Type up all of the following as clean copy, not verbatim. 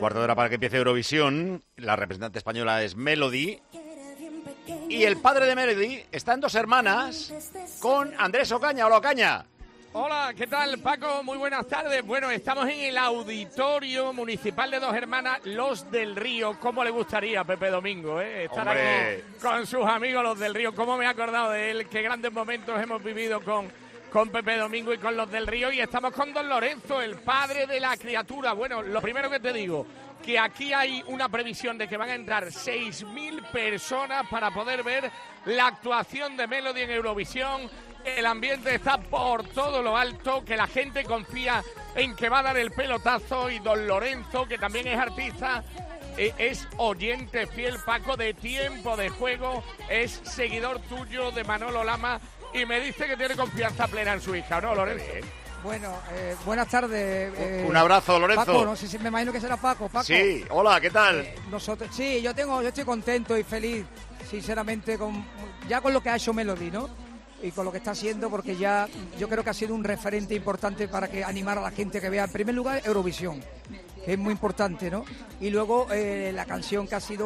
Cuarto de hora para que empiece Eurovisión. La representante española es Melody. Y el padre de Melody está en Dos Hermanas con Andrés Ocaña. Hola, Ocaña. Hola, ¿qué tal, Paco? Muy buenas tardes. Bueno, estamos en el Auditorio Municipal de Dos Hermanas, Los del Río. ¿Cómo le gustaría a Pepe Domingo, estar aquí con sus amigos Los del Río? ¿Cómo me he acordado de él? Qué grandes momentos hemos vivido con Pepe Domingo y con Los del Río. Y estamos con don Lorenzo, el padre de la criatura. Bueno, lo primero que te digo, que aquí hay una previsión de que van a entrar 6.000 personas para poder ver la actuación de Melody en Eurovisión. El ambiente está por todo lo alto, que la gente confía en que va a dar el pelotazo. Y don Lorenzo, que también es artista, es oyente fiel, Paco, de Tiempo de Juego, es seguidor tuyo de Manolo Lama y me dice que tiene confianza plena en su hija, ¿no, Lorenzo? Bueno, buenas tardes. Un abrazo, Lorenzo. Paco, no sé si me imagino que será Paco. Sí, hola, ¿qué tal? Sí, yo estoy contento y feliz, sinceramente, con lo que ha hecho Melody, ¿no? Y con lo que está haciendo, porque ya yo creo que ha sido un referente importante para que animar a la gente que vea, en primer lugar, Eurovisión, que es muy importante, ¿no? Y luego la canción que ha sido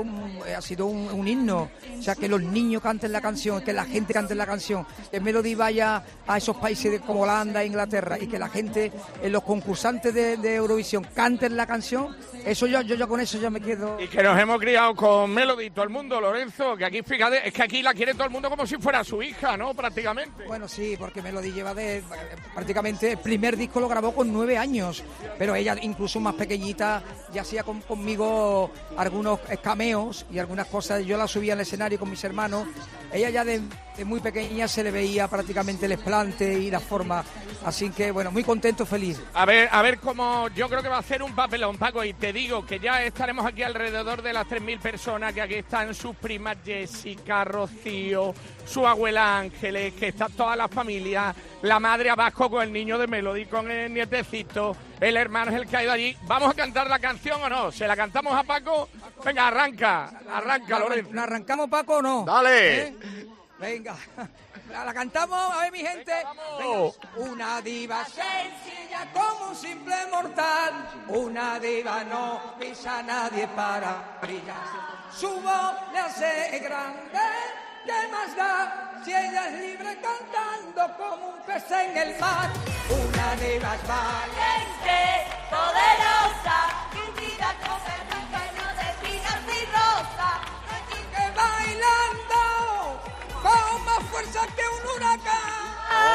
un himno, o sea, que los niños canten la canción, que la gente cante la canción, que Melody vaya a esos países como Holanda e Inglaterra y que la gente, los concursantes de Eurovisión canten la canción, eso yo con eso ya me quedo. Y que nos hemos criado con Melody, todo el mundo, Lorenzo, que aquí, fíjate, es que aquí la quiere todo el mundo como si fuera su hija, ¿no? Prácticamente. Bueno, sí, porque Melody lleva prácticamente el primer disco lo grabó con 9 años, pero ella incluso más pequeñita ya hacía conmigo algunos cameos y algunas cosas. Yo la subía al escenario con mis hermanos. Ella ya de muy pequeña se le veía prácticamente el explante y la forma. Así que, bueno, muy contento, feliz. A ver cómo yo creo que va a hacer un papelón, Paco, y te digo que ya estaremos aquí alrededor de las 3.000 personas, que aquí están sus primas Jessica, Rocío, su abuela Ángeles, que está toda la familia, la madre abajo con el niño de Melody, con el nietecito, el hermano es el que ha ido allí. ¿Vamos a cantar la canción o no? ¿Se la cantamos a Paco? Venga, arranca, Lorenzo. ¿La arrancamos, Paco, o no? ¡Dale! Venga, la cantamos, a ver, mi gente. Venga. Una diva sencilla como un simple mortal, una diva no pisa a nadie para brillar. Su voz le hace grande, ¿qué más da? Si ella es libre cantando como un pez en el mar. Una diva es valiente, poderosa, unida con el rebaño de espinas y rosas, y que bailando con más fuerza que un huracán.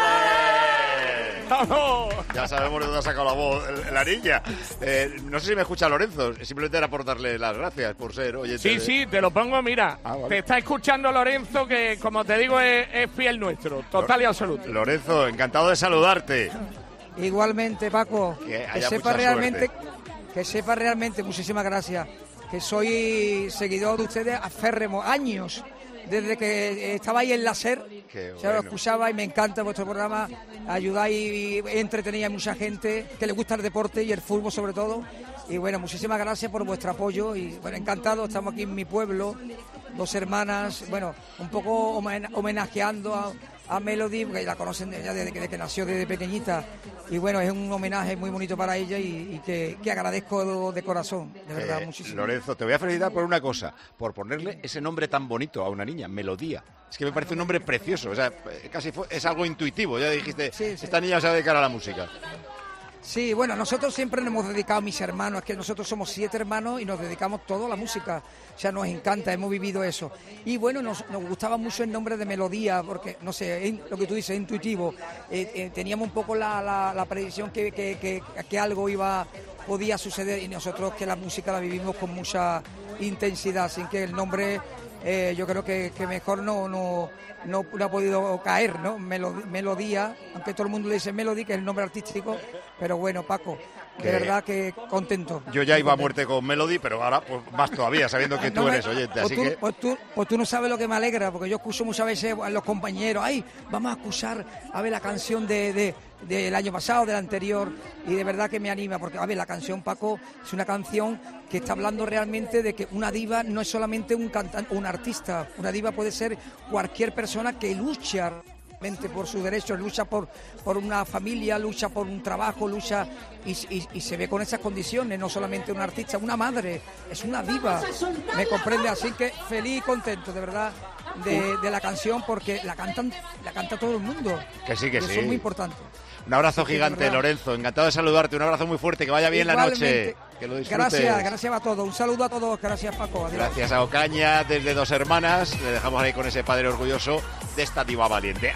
¡Vamos! Ya sabemos de dónde ha sacado la voz la niña. No sé si me escucha Lorenzo. Simplemente era por darle las gracias por ser oyente. Sí, te lo pongo, mira. Vale. Te está escuchando Lorenzo, que como te digo es fiel nuestro, total y absoluto. Lorenzo, encantado de saludarte. Igualmente, Paco, Que que sepa realmente, muchísimas gracias, que soy seguidor de ustedes aférrimo, años, desde que estaba ahí en la SER, lo escuchaba y me encanta vuestro programa, ayudáis y entretenéis a mucha gente que le gusta el deporte y el fútbol sobre todo, y bueno, muchísimas gracias por vuestro apoyo y bueno, encantado, estamos aquí en mi pueblo, Dos Hermanas, bueno, un poco homenajeando a Melody, porque la conocen ella desde que nació, desde pequeñita, y bueno, es un homenaje muy bonito para ella y que agradezco de corazón, de verdad, muchísimo. Lorenzo, te voy a felicitar por una cosa, por ponerle ese nombre tan bonito a una niña, Melodía. Es que me parece un nombre precioso, o sea, es algo intuitivo, ya dijiste, sí. Esta niña se va a dedicar a la música. Sí, bueno, nosotros siempre nos hemos dedicado a mis hermanos, es que nosotros somos 7 hermanos y nos dedicamos todo a la música, o sea, nos encanta, hemos vivido eso. Y bueno, nos gustaba mucho el nombre de Melodía, porque, no sé, lo que tú dices, intuitivo. Teníamos un poco la predicción que algo podía suceder y nosotros que la música la vivimos con mucha intensidad, así que el nombre yo creo que mejor no ha podido caer, ¿no? Melodía, aunque todo el mundo le dice Melody, que es el nombre artístico, pero bueno, Paco, de verdad que contento. Yo ya iba a muerte con Melody, pero ahora pues más todavía, sabiendo que tú eres oyente, así que... Pues tú no sabes lo que me alegra, porque yo escucho muchas veces a los compañeros, vamos a escuchar a ver la canción del año pasado, del anterior, y de verdad que me anima, porque a ver, la canción, Paco, es una canción que está hablando realmente de que una diva no es solamente un cantante, un artista, una diva puede ser cualquier persona que lucha por sus derechos, lucha por una familia, lucha por un trabajo, lucha y se ve con esas condiciones, no solamente una artista, una madre, es una diva, me comprende, así que feliz y contento, de verdad, de la canción, porque la canta todo el mundo. Que sí, que y sí. Eso es muy importante. Un abrazo gigante, Lorenzo, encantado de saludarte, un abrazo muy fuerte, que vaya bien Igualmente. la noche, que lo disfrutes. Gracias a todos, un saludo a todos, gracias Paco. Adiós. Gracias a Ocaña desde Dos Hermanas, le dejamos ahí con ese padre orgulloso de esta diva valiente.